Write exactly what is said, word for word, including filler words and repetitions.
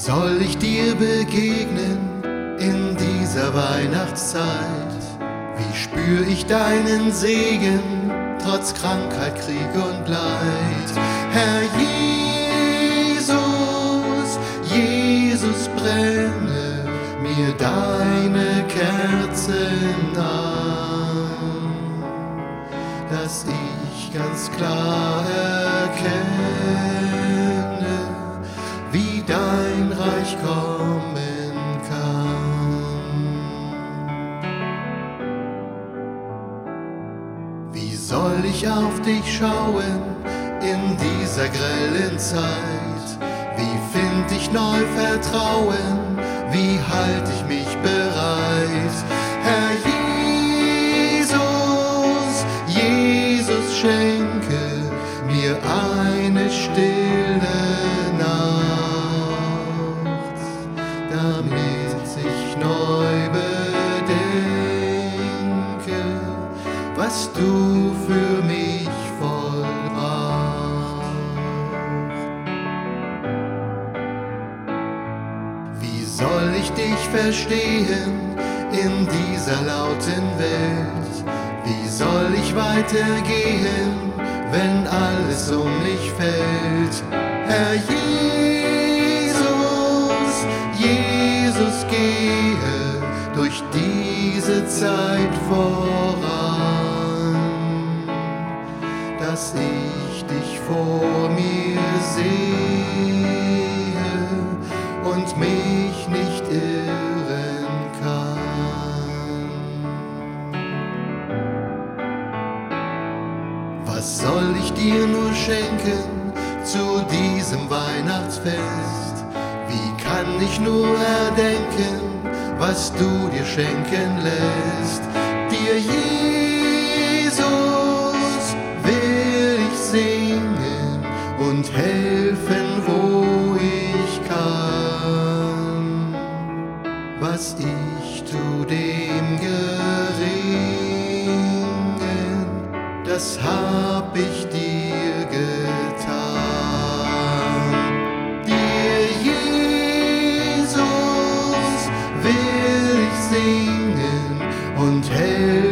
soll ich dir begegnen in dieser Weihnachtszeit? Wie spür ich deinen Segen, trotz Krankheit, Krieg und Leid? Herr Jesus, Jesus, brenne mir deine Kerzen an, dass ich ganz klar erkenne, wie dein Reich kommen kann. Wie soll ich auf dich schauen in dieser grellen Zeit? Wie find ich neu Vertrauen? Wie halt ich mich bereit? Herr Jesus, Jesus, schenke mir eine stille Nacht, damit ich neu bedenke, was du für mich vollbracht. Wie soll ich dich verstehen in dieser lauten Welt? Wie soll ich weitergehen, wenn alles um mich fällt? Herr Jesus, Jesus, gehe durch diese Zeit voran, dass ich dich vor mir sehe und mich nicht irren kann. Was soll ich dir nur schenken zu diesem Weihnachtsfest? Wie kann ich nur erdenken, was du dir schenken lässt? Dir, Jesus, will ich singen und helfen, wo ich kann. Was ich tu dem Geringen, das hab ich dir getan. Dir, Jesus, will ich singen und helfen,